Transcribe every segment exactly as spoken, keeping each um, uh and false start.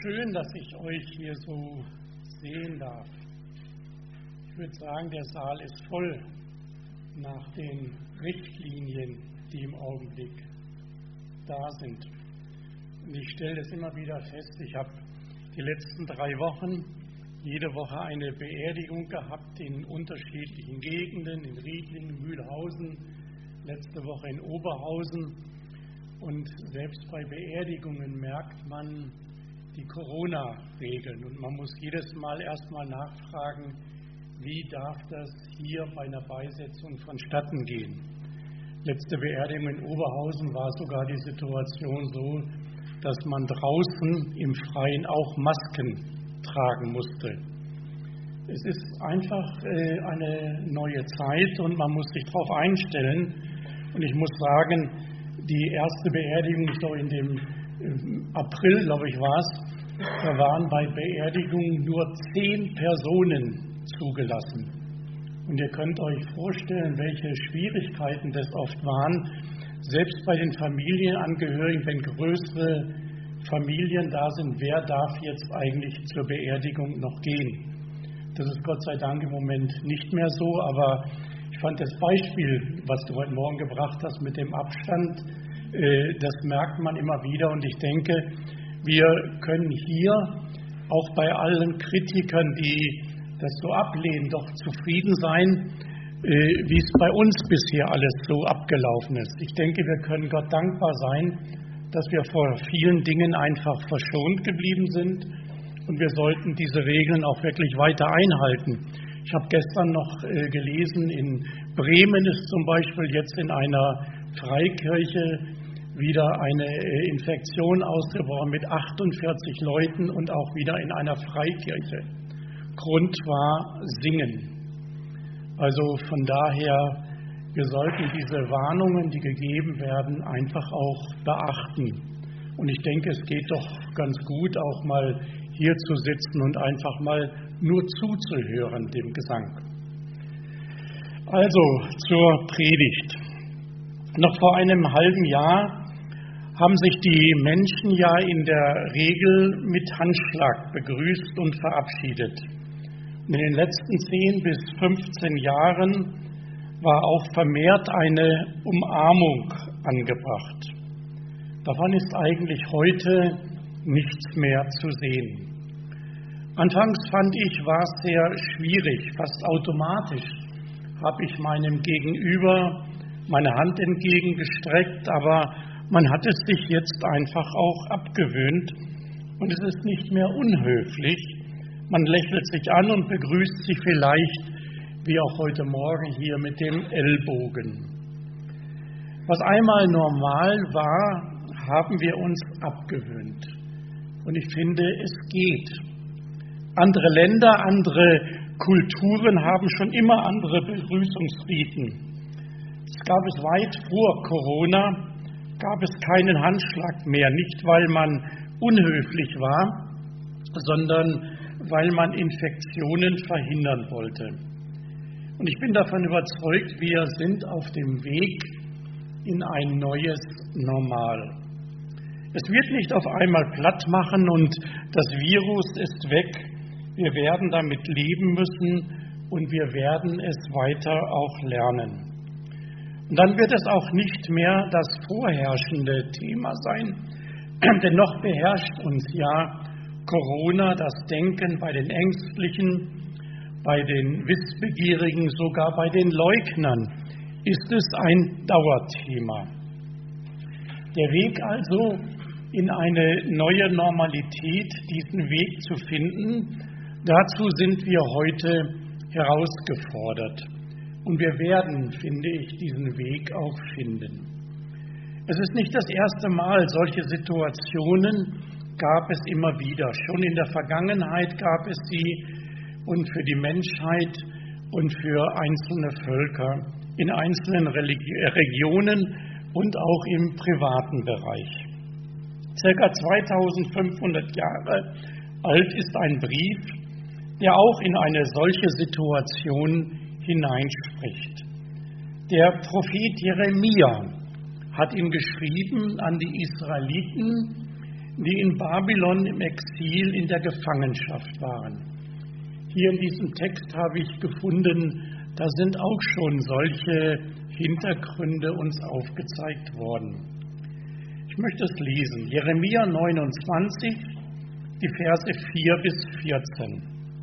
schön, dass ich euch hier so sehen darf. Ich würde sagen, der Saal ist voll nach den Richtlinien, die im Augenblick da sind. Und ich stelle das immer wieder fest, ich habe die letzten drei Wochen jede Woche eine Beerdigung gehabt in unterschiedlichen Gegenden, in Riedlingen, Mühlhausen, letzte Woche in Oberhausen. Und selbst bei Beerdigungen merkt man die Corona-Regeln. Und man muss jedes Mal erstmal nachfragen, wie darf das hier bei einer Beisetzung vonstatten gehen. Letzte Beerdigung in Oberhausen war sogar die Situation so, dass man draußen im Freien auch Masken tragen musste. Es ist einfach äh, eine neue Zeit und man muss sich darauf einstellen. Und ich muss sagen, die erste Beerdigung, so in dem im April, glaube ich, war es, da waren bei Beerdigungen nur zehn Personen zugelassen. Und ihr könnt euch vorstellen, welche Schwierigkeiten das oft waren, selbst bei den Familienangehörigen, wenn größere Familien da sind, wer darf jetzt eigentlich zur Beerdigung noch gehen? Das ist Gott sei Dank im Moment nicht mehr so, aber ich fand das Beispiel, was du heute Morgen gebracht hast mit dem Abstand, äh, das merkt man immer wieder und ich denke, wir können hier auch bei allen Kritikern, die das so ablehnen, doch zufrieden sein, äh, wie es bei uns bisher alles so abgelaufen ist. Ich denke, wir können Gott dankbar sein, dass wir vor vielen Dingen einfach verschont geblieben sind und wir sollten diese Regeln auch wirklich weiter einhalten. Ich habe gestern noch äh, gelesen, in Bremen ist zum Beispiel jetzt in einer Freikirche wieder eine äh, Infektion ausgebrochen mit achtundvierzig Leuten und auch wieder in einer Freikirche. Grund war Singen. Also von daher, wir sollten diese Warnungen, die gegeben werden, einfach auch beachten. Und ich denke, es geht doch ganz gut, auch mal hier zu sitzen und einfach mal nur zuzuhören dem Gesang. Also zur Predigt. Noch vor einem halben Jahr haben sich die Menschen ja in der Regel mit Handschlag begrüßt und verabschiedet. Und in den letzten zehn bis fünfzehn Jahren war auch vermehrt eine Umarmung angebracht. Davon ist eigentlich heute nichts mehr zu sehen. Anfangs fand ich, war es sehr schwierig, fast automatisch habe ich meinem Gegenüber meine Hand entgegengestreckt, aber man hat es sich jetzt einfach auch abgewöhnt und es ist nicht mehr unhöflich. Man lächelt sich an und begrüßt sie vielleicht, wie auch heute Morgen hier, mit dem Ellbogen. Was einmal normal war, haben wir uns abgewöhnt. Und ich finde, es geht. Andere Länder, andere Kulturen haben schon immer andere Begrüßungsriten. Es gab es weit vor Corona, gab es keinen Handschlag mehr, nicht weil man unhöflich war, sondern weil man Infektionen verhindern wollte. Und ich bin davon überzeugt, wir sind auf dem Weg in ein neues Normal. Es wird nicht auf einmal platt machen und das Virus ist weg. Wir werden damit leben müssen und wir werden es weiter auch lernen. Und dann wird es auch nicht mehr das vorherrschende Thema sein, denn noch beherrscht uns ja Corona, das Denken bei den Ängstlichen, bei den Wissbegierigen, sogar bei den Leugnern ist es ein Dauerthema. Der Weg also in eine neue Normalität, diesen Weg zu finden, dazu sind wir heute herausgefordert. Und wir werden, finde ich, diesen Weg auch finden. Es ist nicht das erste Mal, solche Situationen gab es immer wieder. Schon in der Vergangenheit gab es sie und für die Menschheit und für einzelne Völker in einzelnen Religi- Regionen und auch im privaten Bereich. Circa zweitausendfünfhundert Jahre alt ist ein Brief, der auch in eine solche Situation hineinspricht. Der Prophet Jeremia hat ihn geschrieben an die Israeliten, die in Babylon im Exil in der Gefangenschaft waren. Hier in diesem Text habe ich gefunden, da sind auch schon solche Hintergründe uns aufgezeigt worden. Ich möchte es lesen. Jeremia neunundzwanzig, die Verse vier bis vierzehn.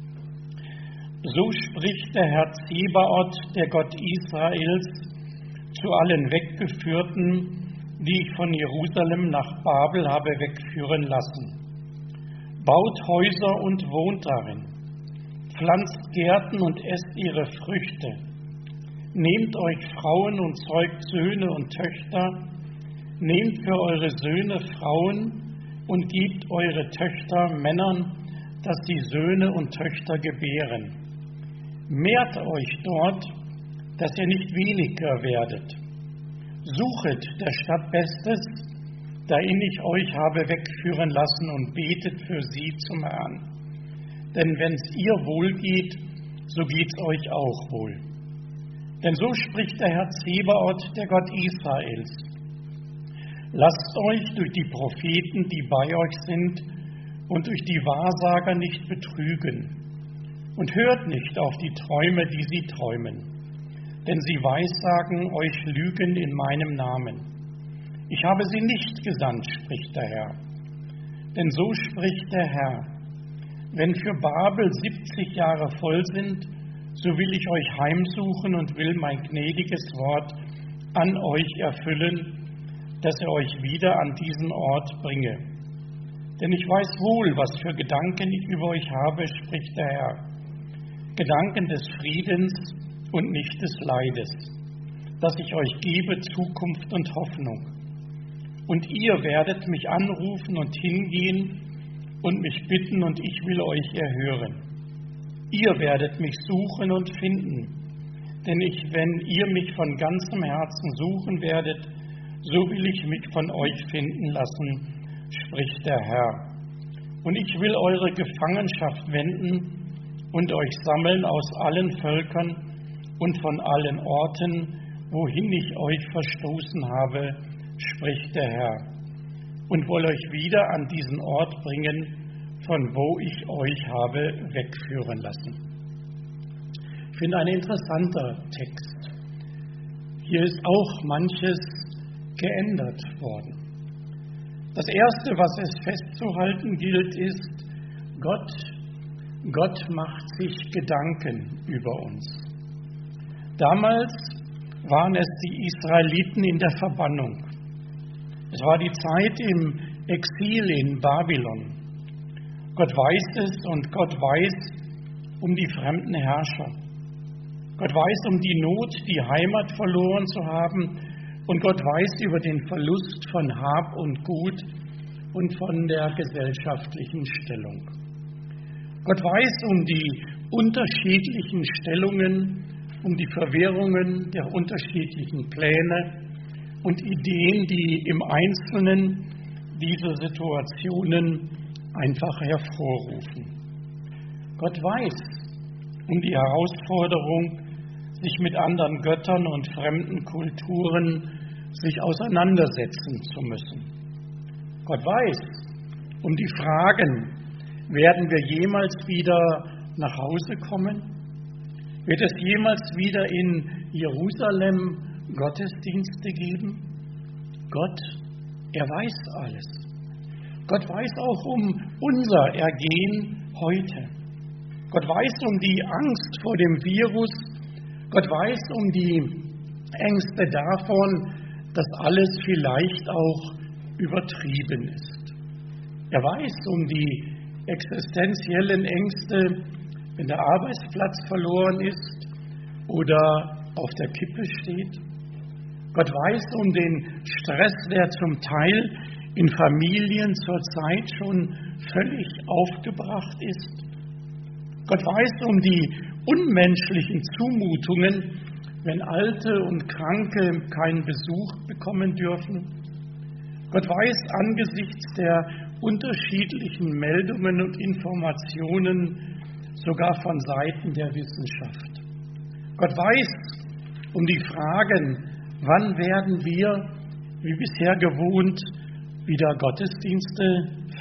So spricht der Herr Zebaoth, der Gott Israels, zu allen Weggeführten, die ich von Jerusalem nach Babel habe wegführen lassen. Baut Häuser und wohnt darin, pflanzt Gärten und esst ihre Früchte. Nehmt euch Frauen und zeugt Söhne und Töchter. Nehmt für eure Söhne Frauen und gebt eure Töchter Männern, dass sie Söhne und Töchter gebären. Mehrt euch dort, dass ihr nicht weniger werdet. Suchet der Stadt Bestes, dahin ich euch habe wegführen lassen, und betet für sie zum Herrn. Denn wenn es ihr wohl geht, so geht's euch auch wohl. Denn so spricht der Herr Zebaoth, der Gott Israels. Lasst euch durch die Propheten, die bei euch sind, und durch die Wahrsager nicht betrügen. Und hört nicht auf die Träume, die sie träumen. Denn sie weissagen euch Lügen in meinem Namen. Ich habe sie nicht gesandt, spricht der Herr. Denn so spricht der Herr: Wenn für Babel siebzig Jahre voll sind, so will ich euch heimsuchen und will mein gnädiges Wort an euch erfüllen, dass er euch wieder an diesen Ort bringe. Denn ich weiß wohl, was für Gedanken ich über euch habe, spricht der Herr. Gedanken des Friedens und nicht des Leides, dass ich euch gebe Zukunft und Hoffnung. Und ihr werdet mich anrufen und hingehen und mich bitten, und ich will euch erhören. Ihr werdet mich suchen und finden, denn ich, wenn ihr mich von ganzem Herzen suchen werdet, so will ich mich von euch finden lassen, spricht der Herr. Und ich will eure Gefangenschaft wenden und euch sammeln aus allen Völkern und von allen Orten, wohin ich euch verstoßen habe, spricht der Herr, und will euch wieder an diesen Ort bringen, von wo ich euch habe wegführen lassen. Ich finde, ein interessanter Text. Hier ist auch manches geändert worden. Das Erste, was es festzuhalten gilt, ist, Gott, Gott macht sich Gedanken über uns. Damals waren es die Israeliten in der Verbannung. Es war die Zeit im Exil in Babylon. Gott weiß es, und Gott weiß um die fremden Herrscher. Gott weiß um die Not, die Heimat verloren zu haben, und Gott weiß über den Verlust von Hab und Gut und von der gesellschaftlichen Stellung. Gott weiß um die unterschiedlichen Stellungen, um die Verwirrungen der unterschiedlichen Pläne und Ideen, die im Einzelnen diese Situationen einfach hervorrufen. Gott weiß um die Herausforderung, sich mit anderen Göttern und fremden Kulturen sich auseinandersetzen zu müssen. Gott weiß um die Fragen: Werden wir jemals wieder nach Hause kommen? Wird es jemals wieder in Jerusalem Gottesdienste geben? Gott, er weiß alles. Gott weiß auch um unser Ergehen heute. Gott weiß um die Angst vor dem Virus. Gott weiß um die Ängste davon, dass alles vielleicht auch übertrieben ist. Er weiß um die existenziellen Ängste, wenn der Arbeitsplatz verloren ist oder auf der Kippe steht. Gott weiß um den Stress, der zum Teil in Familien zurzeit schon völlig aufgebracht ist. Gott weiß um die unmenschlichen Zumutungen, wenn Alte und Kranke keinen Besuch bekommen dürfen. Gott weiß angesichts der unterschiedlichen Meldungen und Informationen, sogar von Seiten der Wissenschaft. Gott weiß um die Fragen: Wann werden wir, wie bisher gewohnt, wieder Gottesdienste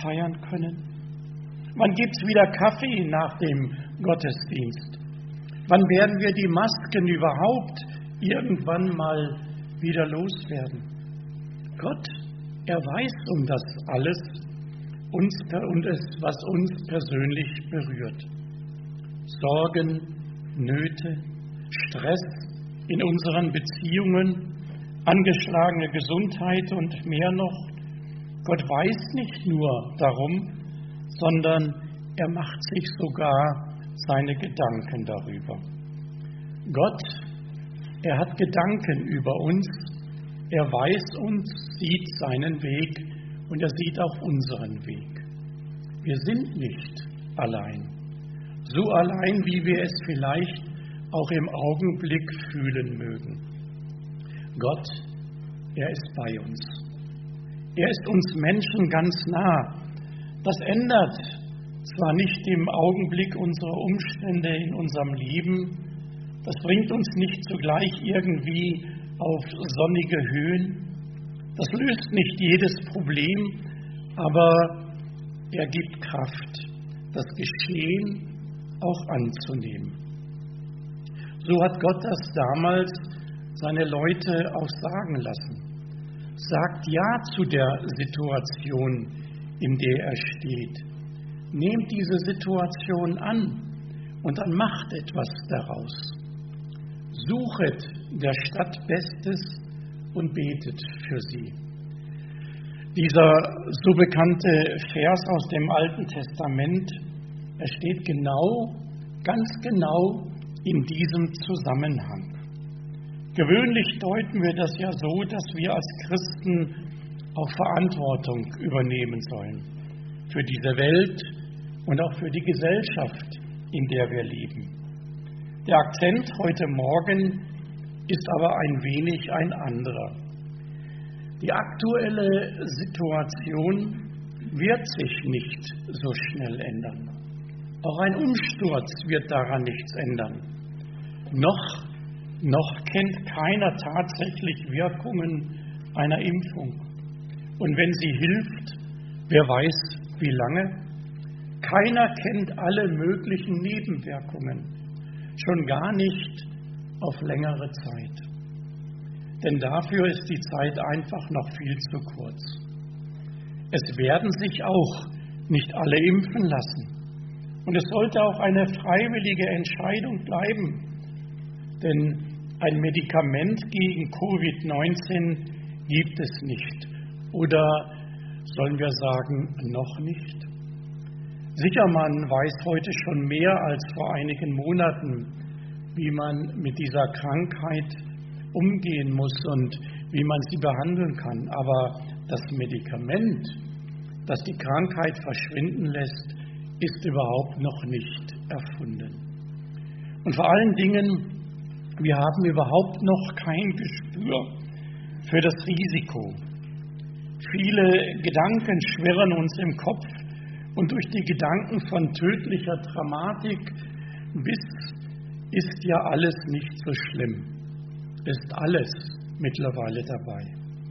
feiern können? Wann gibt es wieder Kaffee nach dem Gottesdienst? Wann werden wir die Masken überhaupt irgendwann mal wieder loswerden? Gott, er weiß um das alles uns, und es, was uns persönlich berührt. Sorgen, Nöte, Stress in unseren Beziehungen, angeschlagene Gesundheit und mehr noch. Gott weiß nicht nur darum, sondern er macht sich sogar seine Gedanken darüber. Gott, er hat Gedanken über uns, er weiß uns, sieht seinen Weg und er sieht auch unseren Weg. Wir sind nicht allein, so allein, wie wir es vielleicht auch im Augenblick fühlen mögen. Gott, er ist bei uns. Er ist uns Menschen ganz nah. Das ändert zwar nicht im Augenblick unsere Umstände in unserem Leben, das bringt uns nicht zugleich irgendwie auf sonnige Höhen, das löst nicht jedes Problem, aber er gibt Kraft, das Geschehen auch anzunehmen. So hat Gott das damals seine Leute auch sagen lassen. Sagt Ja zu der Situation, in der er steht. Nehmt diese Situation an und dann macht etwas daraus. Suchet der Stadt Bestes und betet für sie. Dieser so bekannte Vers aus dem Alten Testament, er steht genau, ganz genau in diesem Zusammenhang. Gewöhnlich deuten wir das ja so, dass wir als Christen auch Verantwortung übernehmen sollen für diese Welt und auch für die Gesellschaft, in der wir leben. Der Akzent heute Morgen ist aber ein wenig ein anderer. Die aktuelle Situation wird sich nicht so schnell ändern. Auch ein Umsturz wird daran nichts ändern. Noch, noch kennt keiner tatsächlich Wirkungen einer Impfung. Und wenn sie hilft, wer weiß wie lange? Keiner kennt alle möglichen Nebenwirkungen, schon gar nicht auf längere Zeit. Denn dafür ist die Zeit einfach noch viel zu kurz. Es werden sich auch nicht alle impfen lassen. Und es sollte auch eine freiwillige Entscheidung bleiben. Denn ein Medikament gegen Covid neunzehn gibt es nicht. Oder sollen wir sagen, noch nicht? Sicher, man weiß heute schon mehr als vor einigen Monaten, wie man mit dieser Krankheit umgehen muss und wie man sie behandeln kann. Aber das Medikament, das die Krankheit verschwinden lässt, ist überhaupt noch nicht erfunden. Und vor allen Dingen, wir haben überhaupt noch kein Gespür für das Risiko. Viele Gedanken schwirren uns im Kopf und durch die Gedanken von tödlicher Dramatik bis ist ja alles nicht so schlimm. Ist alles mittlerweile dabei.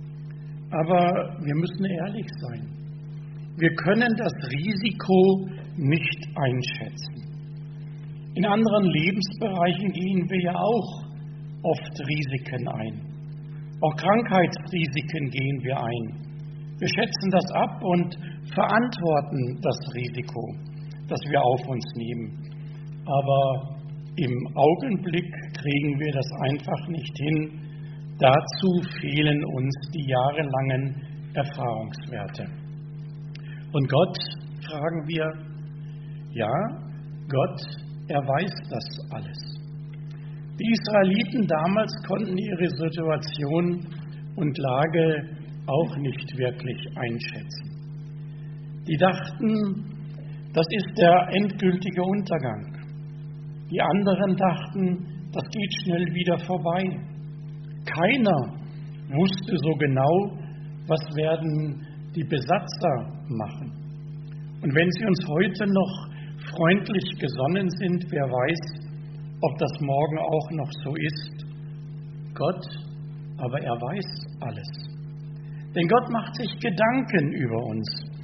Aber wir müssen ehrlich sein. Wir können das Risiko nicht einschätzen. In anderen Lebensbereichen gehen wir ja auch oft Risiken ein. Auch Krankheitsrisiken gehen wir ein. Wir schätzen das ab und verantworten das Risiko, das wir auf uns nehmen. Aber im Augenblick kriegen wir das einfach nicht hin. Dazu fehlen uns die jahrelangen Erfahrungswerte. Und Gott, fragen wir, ja, Gott, er weiß das alles. Die Israeliten damals konnten ihre Situation und Lage auch nicht wirklich einschätzen. Die dachten, das ist der endgültige Untergang. Die anderen dachten, das geht schnell wieder vorbei. Keiner wusste so genau, was werden die Besatzer machen. Und wenn sie uns heute noch freundlich gesonnen sind, wer weiß, ob das morgen auch noch so ist. Gott, aber er weiß alles. Denn Gott macht sich Gedanken über uns.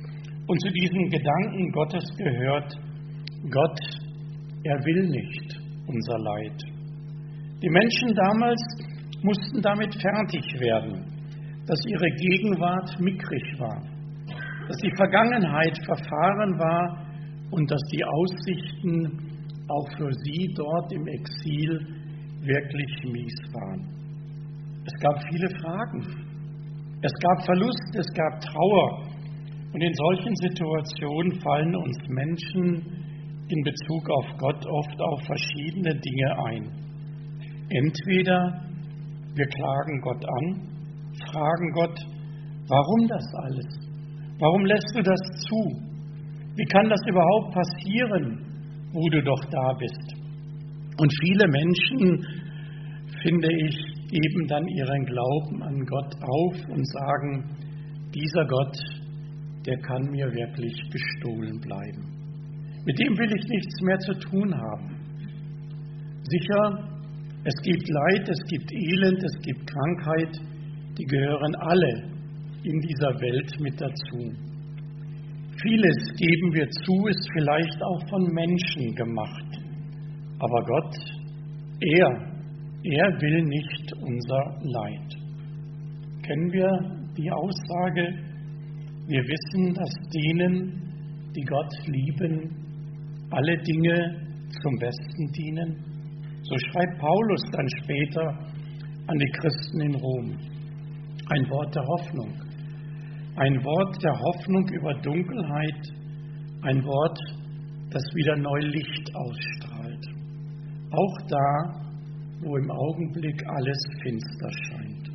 Und zu diesen Gedanken Gottes gehört, Gott, er will nicht unser Leid. Die Menschen damals mussten damit fertig werden, dass ihre Gegenwart mickrig war, dass die Vergangenheit verfahren war und dass die Aussichten auch für sie dort im Exil wirklich mies waren. Es gab viele Fragen, es gab Verlust, es gab Trauer und in solchen Situationen fallen uns Menschen in Bezug auf Gott oft auf verschiedene Dinge ein. Entweder wir klagen Gott an, fragen Gott, warum das alles? Warum lässt du das zu? Wie kann das überhaupt passieren, wo du doch da bist? Und viele Menschen, finde ich, geben dann ihren Glauben an Gott auf und sagen, dieser Gott, der kann mir wirklich gestohlen bleiben. Mit dem will ich nichts mehr zu tun haben. Sicher, es gibt Leid, es gibt Elend, es gibt Krankheit, die gehören alle in dieser Welt mit dazu. Vieles, geben wir zu, ist vielleicht auch von Menschen gemacht. Aber Gott, er, er will nicht unser Leid. Kennen wir die Aussage, wir wissen, dass denen, die Gott lieben, alle Dinge zum Besten dienen? So schreibt Paulus dann später an die Christen in Rom. Ein Wort der Hoffnung. Ein Wort der Hoffnung über Dunkelheit. Ein Wort, das wieder neu Licht ausstrahlt. Auch da, wo im Augenblick alles finster scheint.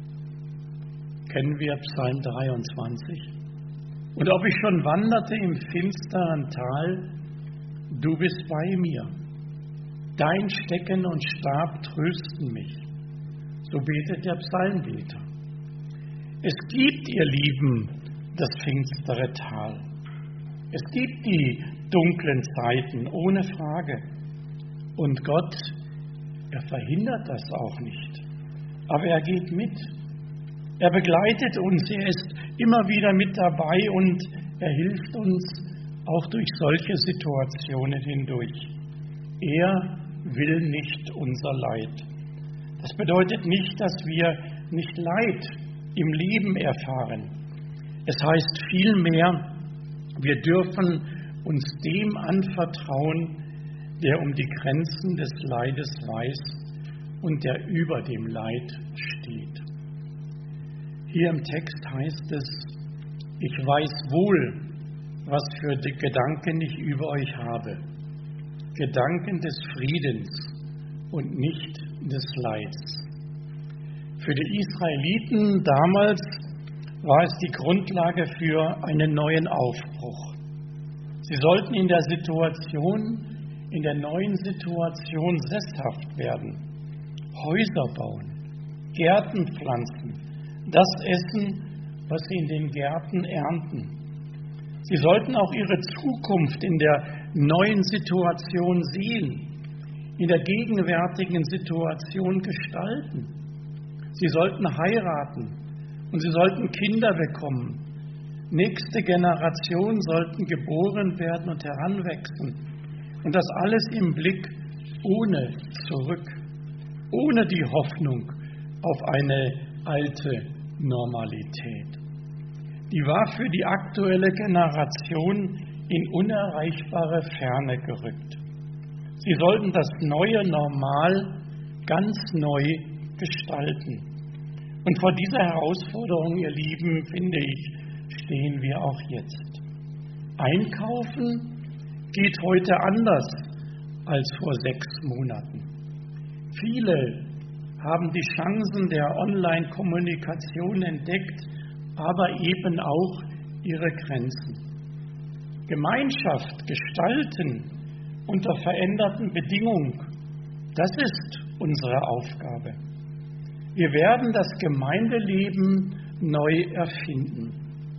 Kennen wir Psalm dreiundzwanzig? Und ob ich schon wanderte im finsteren Tal, du bist bei mir. Dein Stecken und Stab trösten mich. So betet der Psalmbeter. Es gibt, ihr Lieben, das finstere Tal. Es gibt die dunklen Zeiten, ohne Frage. Und Gott, er verhindert das auch nicht. Aber er geht mit. Er begleitet uns. Er ist immer wieder mit dabei und er hilft uns auch durch solche Situationen hindurch. Er will nicht unser Leid. Das bedeutet nicht, dass wir nicht Leid im Leben erfahren. Es heißt vielmehr, wir dürfen uns dem anvertrauen, der um die Grenzen des Leides weiß und der über dem Leid steht. Hier im Text heißt es, ich weiß wohl, was für die Gedanken ich über euch habe. Gedanken des Friedens und nicht des Leids. Für die Israeliten damals war es die Grundlage für einen neuen Aufbruch. Sie sollten in der Situation, in der neuen Situation sesshaft werden, Häuser bauen, Gärten pflanzen, das essen, was sie in den Gärten ernten. Sie sollten auch ihre Zukunft in der neuen Situation sehen, in der gegenwärtigen Situation gestalten. Sie sollten heiraten und sie sollten Kinder bekommen. Nächste Generationen sollten geboren werden und heranwachsen. Und das alles im Blick ohne Zurück, ohne die Hoffnung auf eine alte Normalität. Die war für die aktuelle Generation in unerreichbare Ferne gerückt. Sie sollten das neue Normal ganz neu gestalten. Und vor dieser Herausforderung, ihr Lieben, finde ich, stehen wir auch jetzt. Einkaufen geht heute anders als vor sechs Monaten. Viele haben die Chancen der Online-Kommunikation entdeckt, aber eben auch ihre Grenzen. Gemeinschaft gestalten unter veränderten Bedingungen, das ist unsere Aufgabe. Wir werden das Gemeindeleben neu erfinden.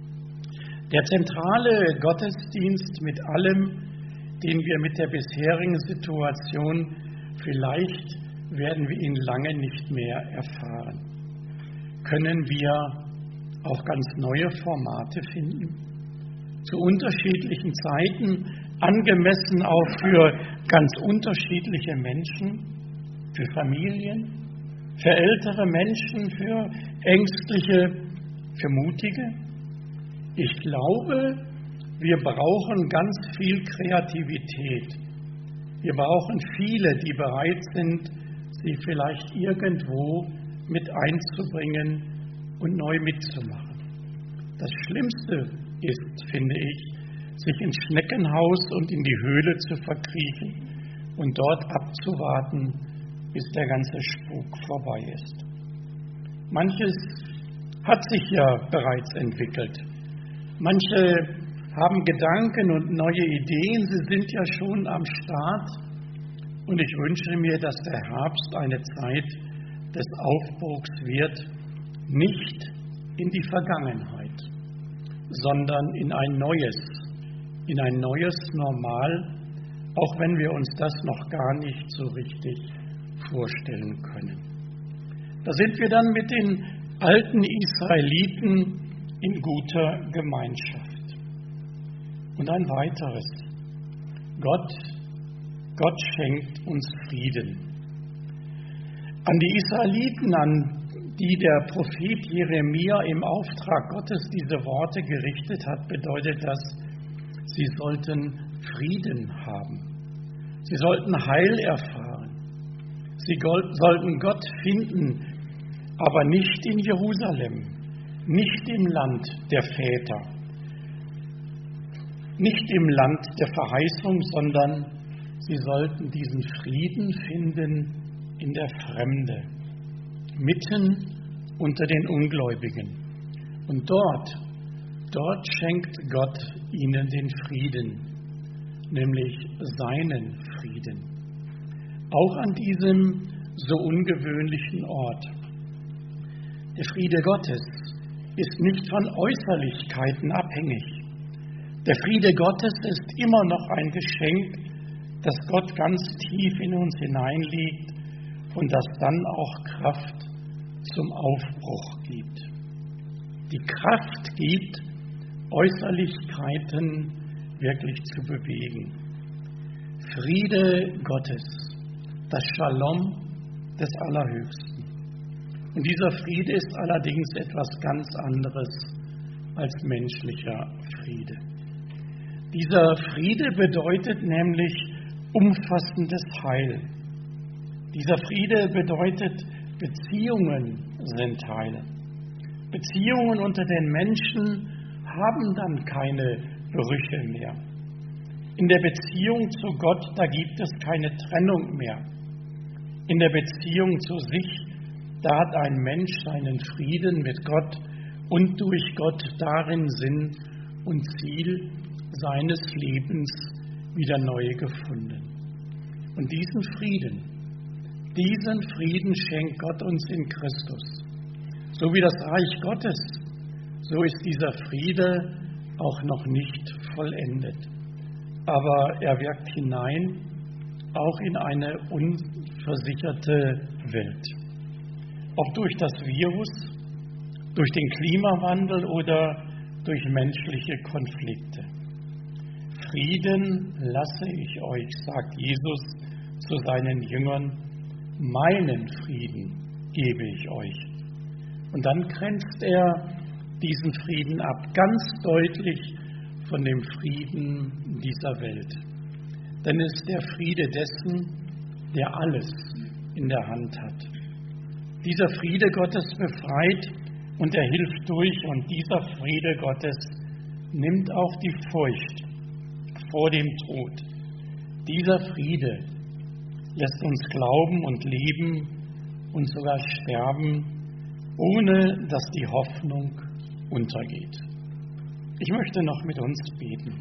Der zentrale Gottesdienst mit allem, den wir mit der bisherigen Situation, vielleicht werden wir ihn lange nicht mehr erfahren. Können wir auch ganz neue Formate finden? zu unterschiedlichen Zeiten, angemessen auch für ganz unterschiedliche Menschen, für Familien, für ältere Menschen, für Ängstliche, für Mutige. Ich glaube, wir brauchen ganz viel Kreativität. Wir brauchen viele, die bereit sind, sie vielleicht irgendwo mit einzubringen und neu mitzumachen. Das Schlimmste ist, finde ich, sich ins Schneckenhaus und in die Höhle zu verkriechen und dort abzuwarten, bis der ganze Spuk vorbei ist. Manches hat sich ja bereits entwickelt. Manche haben Gedanken und neue Ideen, sie sind ja schon am Start. Und ich wünsche mir, dass der Herbst eine Zeit des Aufbruchs wird, nicht in die Vergangenheit, sondern in ein neues, in ein neues Normal, auch wenn wir uns das noch gar nicht so richtig vorstellen können. Da sind wir dann mit den alten Israeliten in guter Gemeinschaft. Und ein weiteres. Gott, Gott schenkt uns Frieden. An die Israeliten, an die der Prophet Jeremia im Auftrag Gottes diese Worte gerichtet hat, bedeutet das, sie sollten Frieden haben. Sie sollten Heil erfahren. Sie sollten Gott finden, aber nicht in Jerusalem, nicht im Land der Väter, nicht im Land der Verheißung, sondern sie sollten diesen Frieden finden in der Fremde, mitten unter den Ungläubigen. Und dort, dort schenkt Gott ihnen den Frieden, nämlich seinen Frieden. Auch an diesem so ungewöhnlichen Ort. Der Friede Gottes ist nicht von Äußerlichkeiten abhängig. Der Friede Gottes ist immer noch ein Geschenk, das Gott ganz tief in uns hineinlegt und das dann auch Kraft zum Aufbruch gibt. Die Kraft gibt, Äußerlichkeiten wirklich zu bewegen. Friede Gottes, das Shalom des Allerhöchsten. Und dieser Friede ist allerdings etwas ganz anderes als menschlicher Friede. Dieser Friede bedeutet nämlich umfassendes Heil. Dieser Friede bedeutet, Beziehungen sind Heil. Beziehungen unter den Menschen haben dann keine Brüche mehr. In der Beziehung zu Gott, da gibt es keine Trennung mehr. In der Beziehung zu sich, da hat ein Mensch seinen Frieden mit Gott und durch Gott darin Sinn und Ziel seines Lebens wieder neu gefunden. Und diesen Frieden, diesen Frieden schenkt Gott uns in Christus. So wie das Reich Gottes, so ist dieser Friede auch noch nicht vollendet. Aber er wirkt hinein, auch in eine unversicherte Welt. Ob durch das Virus, durch den Klimawandel oder durch menschliche Konflikte. Frieden lasse ich euch, sagt Jesus zu seinen Jüngern, meinen Frieden gebe ich euch. Und dann grenzt er diesen Frieden ab, ganz deutlich von dem Frieden dieser Welt. Denn es ist der Friede dessen, der alles in der Hand hat. Dieser Friede Gottes befreit und er hilft durch, und dieser Friede Gottes nimmt auch die Furcht vor dem Tod. Dieser Friede lässt uns glauben und leben und sogar sterben, ohne dass die Hoffnung untergeht. Ich möchte noch mit uns beten.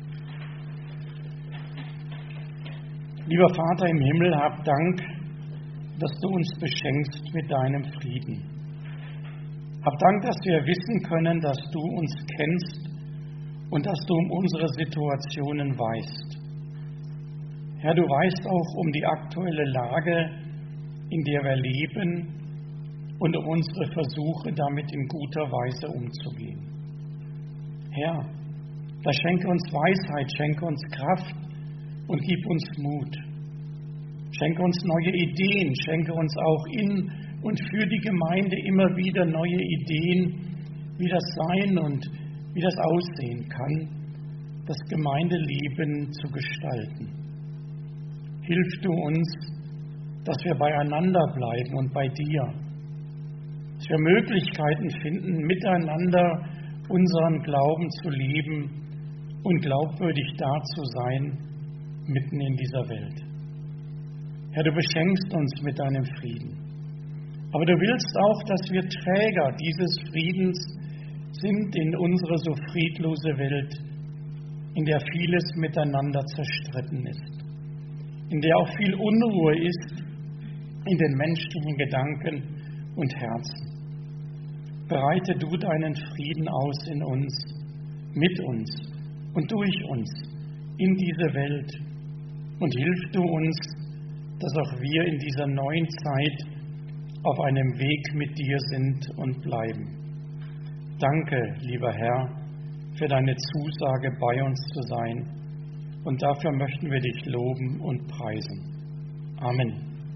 Lieber Vater im Himmel, hab Dank, dass du uns beschenkst mit deinem Frieden. Hab Dank, dass wir wissen können, dass du uns kennst und dass du um unsere Situationen weißt. Herr, du weißt auch um die aktuelle Lage, in der wir leben, und um unsere Versuche, damit in guter Weise umzugehen. Herr, Da schenke uns Weisheit, schenke uns Kraft und gib uns Mut. Schenke uns neue Ideen, schenke uns auch in und für die Gemeinde immer wieder neue Ideen, wie das sein und wie das aussehen kann, das Gemeindeleben zu gestalten. Hilf du uns, dass wir beieinander bleiben und bei dir, dass wir Möglichkeiten finden, miteinander unseren Glauben zu leben und glaubwürdig da zu sein, mitten in dieser Welt. Herr, du beschenkst uns mit deinem Frieden. Aber du willst auch, dass wir Träger dieses Friedens sind in unsere so friedlose Welt, in der vieles miteinander zerstritten ist, in der auch viel Unruhe ist in den menschlichen Gedanken und Herzen. Bereite du deinen Frieden aus in uns, mit uns und durch uns in diese Welt und hilf du uns, dass auch wir in dieser neuen Zeit auf einem Weg mit dir sind und bleiben. Danke, lieber Herr, für deine Zusage, bei uns zu sein. Und dafür möchten wir dich loben und preisen. Amen.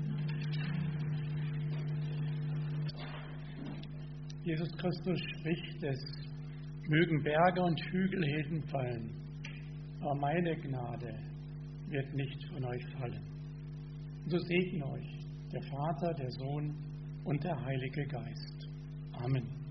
Jesus Christus spricht es, mögen Berge und Hügel hinfallen, aber meine Gnade wird nicht von euch fallen. So segne euch der Vater, der Sohn und der Heilige Geist. Amen.